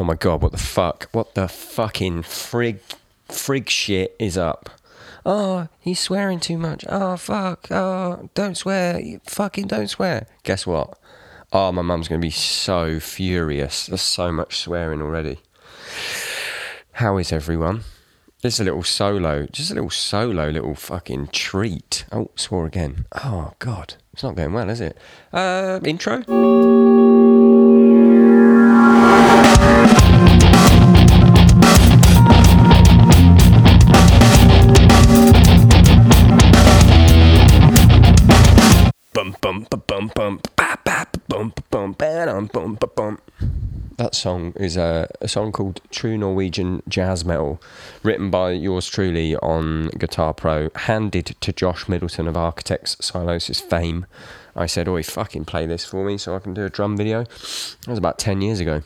Oh my God, what the fuck? What the fucking frig shit is up? Oh, he's swearing too much. Oh, fuck. Oh, don't swear. You fucking don't swear. Guess what? Oh, my mum's going to be so furious. There's so much swearing already. How is everyone? Just a little little fucking treat. Oh, swore again. Oh, God. It's not going well, is it? Intro? That song is a song called True Norwegian Jazz Metal, written by yours truly on Guitar Pro, handed to Josh Middleton of Architects Silosis fame. I said, "Oi, fucking play this for me so I can do a drum video." That was about 10 years ago.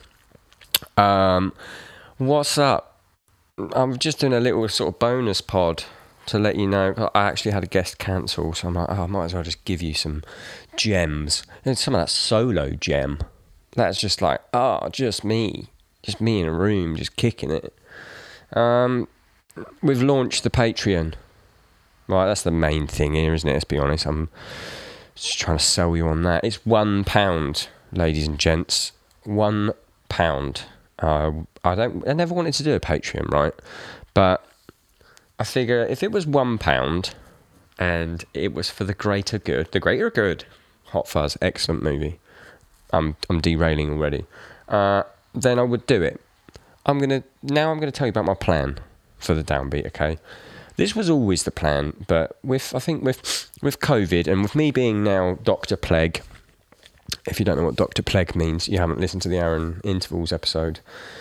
What's up? I'm just doing a little sort of bonus pod to let you know. I actually had a guest cancel, so I'm like, I might as well just give you some gems. And some of that solo gem. That's just like, just me in a room, just kicking it. We've launched the Patreon. Right, that's the main thing here, isn't it? Let's be honest. I'm just trying to sell you on that. It's £1, ladies and gents. £1. I never wanted to do a Patreon, right? But I figure if it was £1 and it was for the greater good, Hot Fuzz, excellent movie. I'm derailing already. Then I would do it. I'm gonna tell you about my plan for the Downbeat. Okay, this was always the plan, but with COVID and with me being now Dr. Plague. If you don't know what Dr. Plague means, you haven't listened to the Aaron Intervals episode.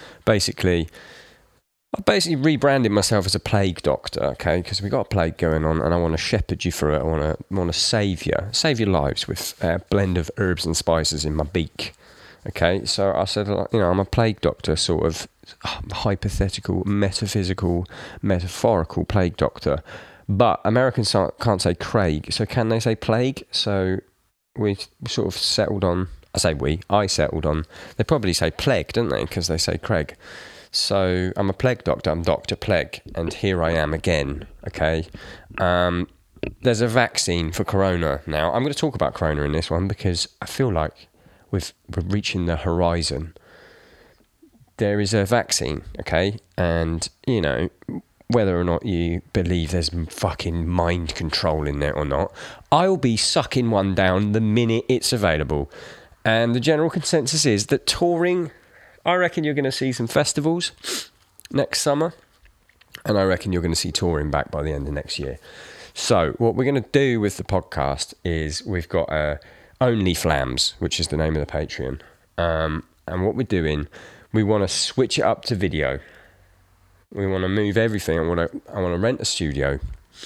I basically rebranded myself as a plague doctor, okay? Because we got a plague going on, and I want to shepherd you through it. I want to save your lives with a blend of herbs and spices in my beak, okay? So I said, I'm a plague doctor, sort of hypothetical, metaphysical, metaphorical plague doctor. But Americans can't say Craig, so can they say plague? So we sort of settled on. I settled on. They probably say plague, don't they? Because they say Craig. So I'm a plague doctor, I'm Dr. Plague, and here I am again, okay? There's a vaccine for corona now. I'm going to talk about corona in this one because I feel like we're reaching the horizon. There is a vaccine, okay? And, whether or not you believe there's fucking mind control in there or not, I'll be sucking one down the minute it's available. And the general consensus is that touring... I reckon you're going to see some festivals next summer, and I reckon you're going to see touring back by the end of next year. So what we're going to do with the podcast is we've got Only Flams, which is the name of the Patreon. And what we're doing, we want to switch it up to video. We want to move everything. I want to rent a studio.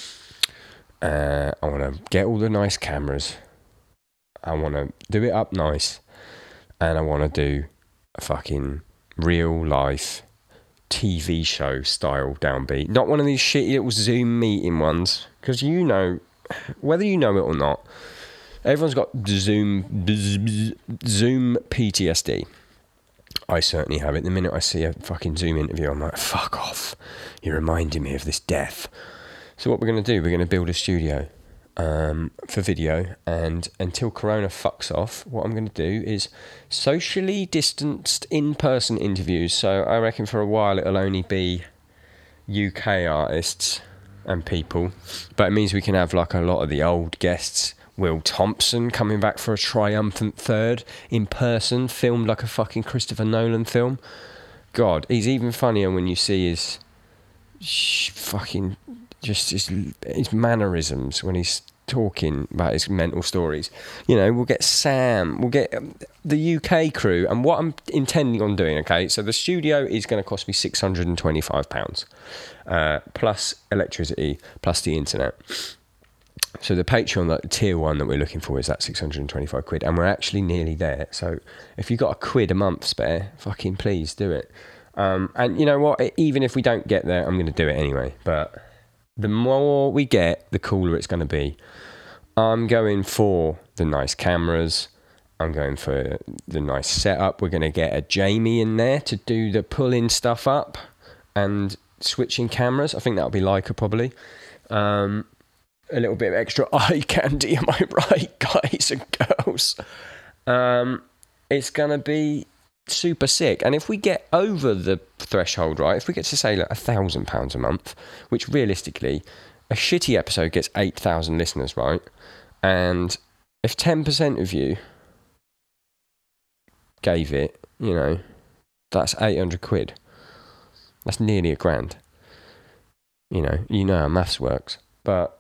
I want to get all the nice cameras. I want to do it up nice. And I want to do a fucking real life TV show style Downbeat. Not one of these shitty little Zoom meeting ones. Because whether you know it or not, everyone's got Zoom PTSD. I certainly have it. The minute I see a fucking Zoom interview, I'm like, fuck off. You're reminding me of this death. So what we're going to do, we're going to build a studio for video, and until Corona fucks off, what I'm going to do is socially distanced in-person interviews. So I reckon for a while it'll only be UK artists and people, but it means we can have like a lot of the old guests. Will Thompson coming back for a triumphant third in person, filmed like a fucking Christopher Nolan film. God, he's even funnier when you see his fucking just his mannerisms when he's talking about his mental stories. We'll get Sam, we'll get the UK crew, and what I'm intending on doing, okay, so the studio is going to cost me £625, plus electricity, plus the internet. So the Patreon, like the tier 1 that we're looking for, is that £625, and we're actually nearly there. So if you've got £1 a month spare, fucking please do it. And you know what, even if we don't get there, I'm going to do it anyway. But the more we get, the cooler it's going to be. I'm going for the nice cameras. I'm going for the nice setup. We're going to get a Jamie in there to do the pulling stuff up and switching cameras. I think that'll be Leica probably. A little bit of extra eye candy, am I right, guys and girls? It's going to be super sick. And if we get over the threshold, right, if we get to say like £1,000 a month, which realistically, a shitty episode gets 8,000 listeners, right? And if 10% of you gave it, you know, that's 800 quid. That's nearly £1,000. You know how maths works. But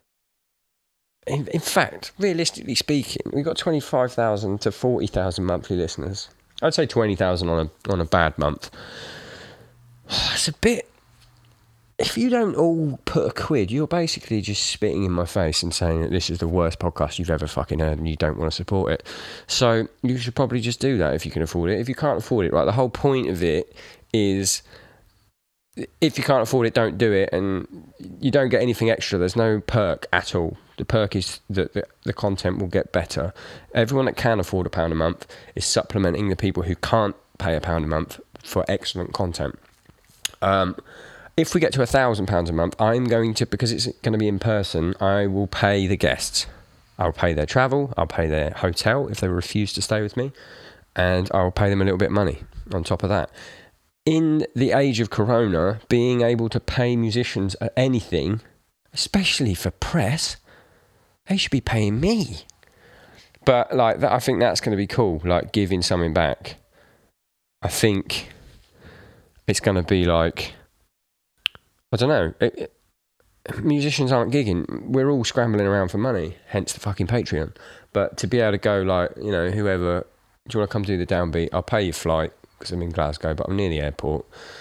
in fact, realistically speaking, we've got 25,000 to 40,000 monthly listeners. I'd say 20,000 on a bad month. It's a bit... If you don't all put a quid, you're basically just spitting in my face and saying that this is the worst podcast you've ever fucking heard and you don't want to support it. So you should probably just do that if you can afford it. If you can't afford it, right, the whole point of it is... If you can't afford it, don't do it, and you don't get anything extra. There's no perk at all. The perk is that the content will get better. Everyone that can afford £1 a month is supplementing the people who can't pay £1 a month for excellent content. If we get to £1,000 a month, I'm going to, because it's going to be in person, I will pay the guests. I'll pay their travel, I'll pay their hotel if they refuse to stay with me, and I'll pay them a little bit of money on top of that. In the age of Corona, being able to pay musicians anything, especially for press, they should be paying me. But like that, I think that's going to be cool, like giving something back. I think it's going to be like, I don't know, musicians aren't gigging. We're all scrambling around for money, hence the fucking Patreon. But to be able to go like, you know, whoever, do you want to come do the downbeat? I'll pay your flight. Because I'm in Glasgow, but I'm near the airport.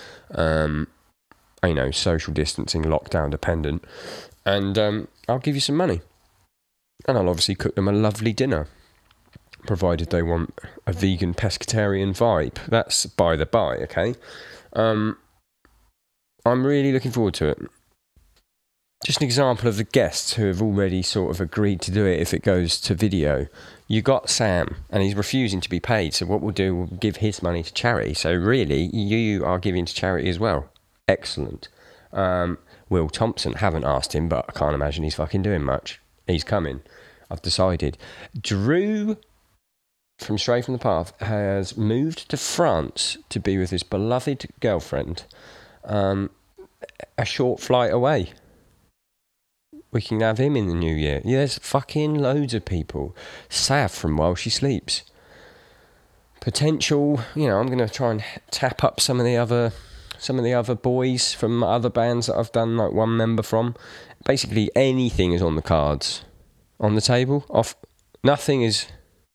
Social distancing, lockdown dependent. And I'll give you some money. And I'll obviously cook them a lovely dinner. Provided they want a vegan pescatarian vibe. That's by the by, okay? I'm really looking forward to it. Just an example of the guests who have already sort of agreed to do it if it goes to video. You got Sam, and he's refusing to be paid. So what we'll do, we'll give his money to charity. So really, you are giving to charity as well. Excellent. Will Thompson, haven't asked him, but I can't imagine he's fucking doing much. He's coming. I've decided. Drew from Stray from the Path has moved to France to be with his beloved girlfriend. A short flight away. We can have him in the new year. Yeah, there's fucking loads of people. Sav from While She Sleeps. Potential, I'm going to try and tap up some of the other boys from other bands that I've done like one member from. Basically anything is on the cards. On the table. Nothing is...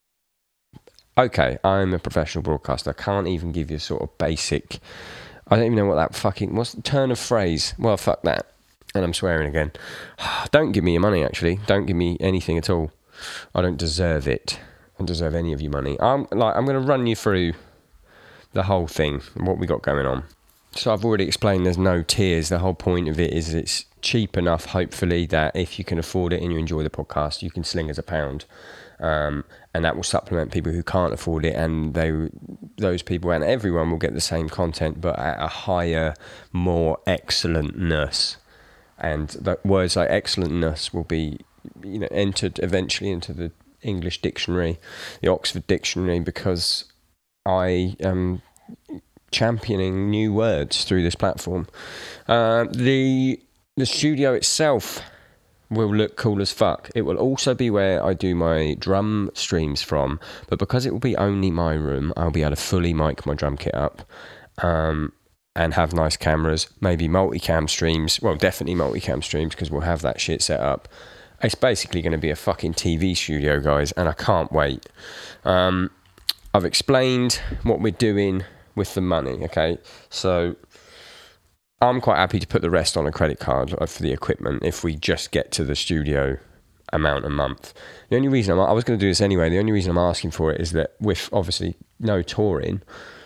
Okay, I'm a professional broadcaster. I can't even give you a sort of basic... I don't even know what that fucking... What's the turn of phrase? Well, fuck that. And I'm swearing again. Don't give me your money, actually. Don't give me anything at all. I don't deserve it. I don't deserve any of your money. I'm going to run you through the whole thing, what we got going on. So I've already explained there's no tiers. The whole point of it is it's cheap enough, hopefully, that if you can afford it and you enjoy the podcast, you can sling us £1. And that will supplement people who can't afford it, and those people and everyone will get the same content, but at a higher, more excellentness. And the words like excellentness will be, entered eventually into the English dictionary, the Oxford Dictionary, because I am championing new words through this platform. The studio itself will look cool as fuck. It will also be where I do my drum streams from, but because it will be only my room, I'll be able to fully mic my drum kit up. And have nice cameras, maybe multicam streams. Well, definitely multicam streams, because we'll have that shit set up. It's basically going to be a fucking TV studio, guys, and I can't wait. I've explained what we're doing with the money, okay? So I'm quite happy to put the rest on a credit card for the equipment if we just get to the studio amount a month. The only reason I was going to do this anyway, the only reason I'm asking for it is that with obviously no touring,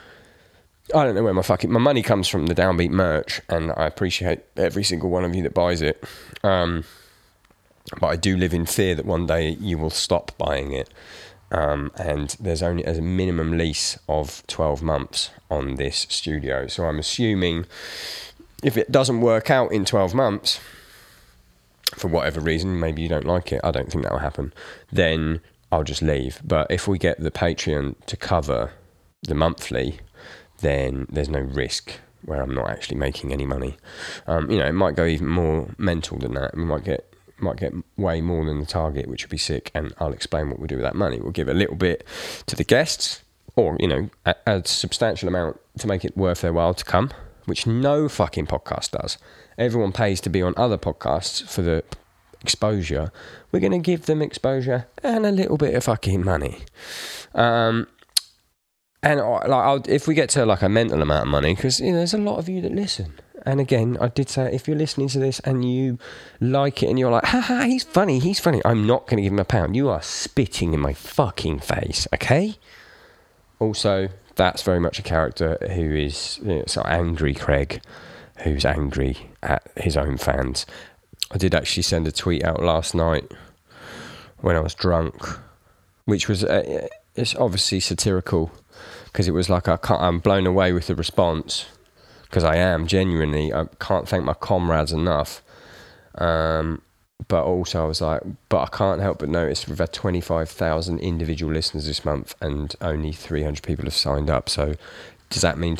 I don't know where my money comes from, the Downbeat merch, and I appreciate every single one of you that buys it. But I do live in fear that one day you will stop buying it. and there's only a minimum lease of 12 months on this studio. So I'm assuming if it doesn't work out in 12 months, for whatever reason, maybe you don't like it, I don't think that'll happen, then I'll just leave. But if we get the Patreon to cover the monthly, then there's no risk where I'm not actually making any money. It might go even more mental than that. We might get way more than the target, which would be sick, and I'll explain what we'll do with that money. We'll give a little bit to the guests, or a substantial amount to make it worth their while to come, which no fucking podcast does. Everyone pays to be on other podcasts for the exposure. We're going to give them exposure and a little bit of fucking money. If we get to like a mental amount of money, because there's a lot of you that listen. And again, I did say, if you're listening to this and you like it and you're like, haha, he's funny, I'm not going to give him £1. You are spitting in my fucking face, okay? Also, that's very much a character who is sort of angry Craig, who's angry at his own fans. I did actually send a tweet out last night when I was drunk, which was, it's obviously satirical, because it was like, I'm blown away with the response. Because I am, genuinely, I can't thank my comrades enough. But also I was like, but I can't help but notice we've had 25,000 individual listeners this month and only 300 people have signed up. So does that mean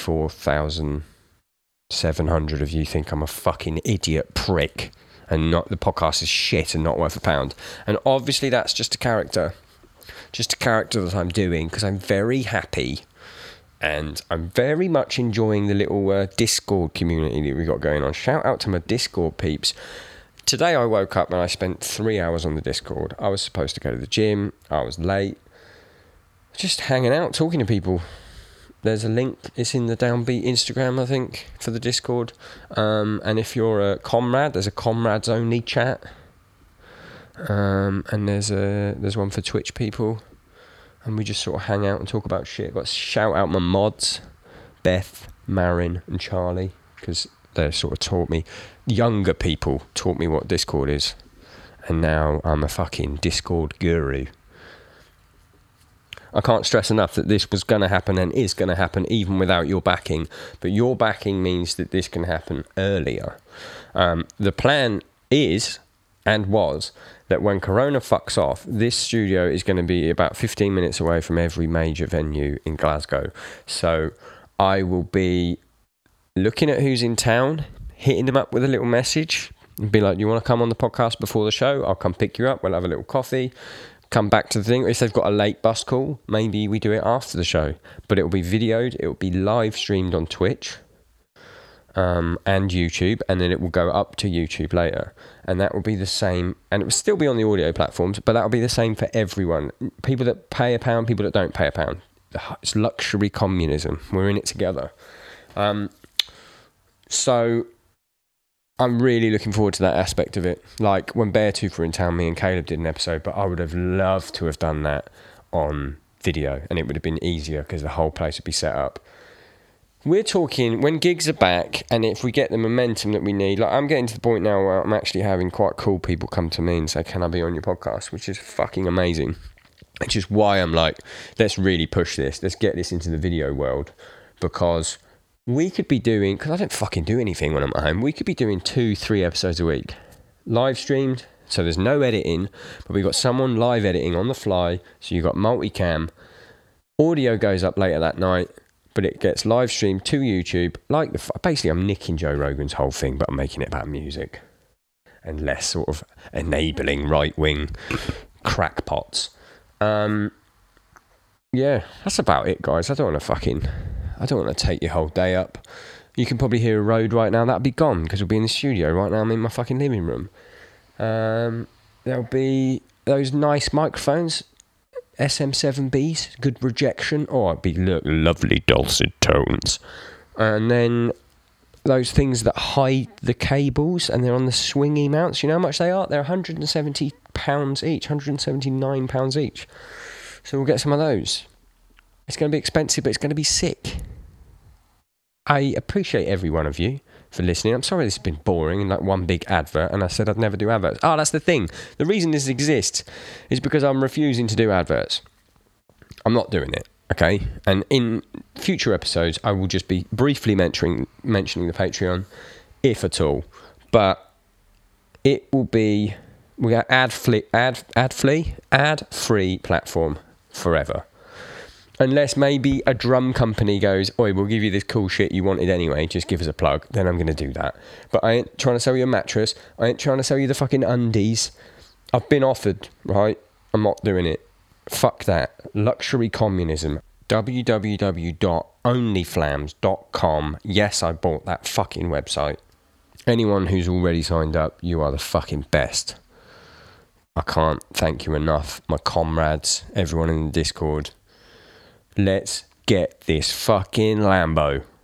24,700 of you think I'm a fucking idiot prick and not the podcast is shit and not worth £1? And obviously that's just a character that I'm doing because I'm very happy. And I'm very much enjoying the little Discord community that we got going on. Shout out to my Discord peeps. Today I woke up and I spent 3 hours on the Discord. I was supposed to go to the gym. I was late. Just hanging out, talking to people. There's a link. It's in the Downbeat Instagram, I think, for the Discord. And if you're a comrade, there's a comrades only chat. And there's one for Twitch people. And we just sort of hang out and talk about shit. Got to shout out my mods, Beth, Marin and Charlie, because they sort of taught me, younger people taught me what Discord is. And now I'm a fucking Discord guru. I can't stress enough that this was going to happen and is going to happen even without your backing. But your backing means that this can happen earlier. The plan is, and was, that when Corona fucks off, this studio is going to be about 15 minutes away from every major venue in Glasgow. So I will be looking at who's in town, hitting them up with a little message, and be like, you want to come on the podcast before the show? I'll come pick you up. We'll have a little coffee. Come back to the thing. If they've got a late bus call, maybe we do it after the show. But it will be videoed. It will be live streamed on Twitch. And YouTube, and then it will go up to YouTube later, and that will be the same, and it will still be on the audio platforms, but that will be the same for everyone. People that pay £1, people that don't pay £1. It's luxury communism. We're in it together. So I'm really looking forward to that aspect of it. Like when Beartooth were in town, me and Caleb did an episode, but I would have loved to have done that on video, and it would have been easier because the whole place would be set up. We're talking when gigs are back, and if we get the momentum that we need, like I'm getting to the point now where I'm actually having quite cool people come to me and say, can I be on your podcast? Which is fucking amazing. Which is why I'm like, let's really push this. Let's get this into the video world, because we could be doing, because I don't fucking do anything when I'm at home, we could be doing 2-3 episodes a week. Live streamed, so there's no editing, but we've got someone live editing on the fly, so you've got multicam. Audio goes up later that night, but it gets live streamed to YouTube. Basically, I'm nicking Joe Rogan's whole thing, but I'm making it about music and less sort of enabling right-wing crackpots. Yeah, that's about it, guys. I don't want to take your whole day up. You can probably hear a road right now. That'll be gone because we'll be in the studio right now. I'm in my fucking living room. There'll be those nice microphones. SM7Bs, good rejection. Oh, it'd be lovely dulcet tones. And then those things that hide the cables, and they're on the swingy mounts. You know how much they are? They're £170 each, £179 each. So we'll get some of those. It's going to be expensive, but it's going to be sick. I appreciate every one of you for listening. I'm sorry this has been boring and like one big advert, and I said I'd never do adverts. Oh, that's the thing. The reason this exists is because I'm refusing to do adverts. I'm not doing it, okay? And in future episodes, I will just be briefly mentioning the Patreon, if at all. But it will be ad-free platform forever. Unless maybe a drum company goes, oi, we'll give you this cool shit you wanted anyway, just give us a plug, then I'm going to do that. But I ain't trying to sell you a mattress. I ain't trying to sell you the fucking undies. I've been offered, right? I'm not doing it. Fuck that. Luxury communism. www.onlyflams.com. Yes, I bought that fucking website. Anyone who's already signed up, you are the fucking best. I can't thank you enough. My comrades, everyone in the Discord. Let's get this fucking Lambo.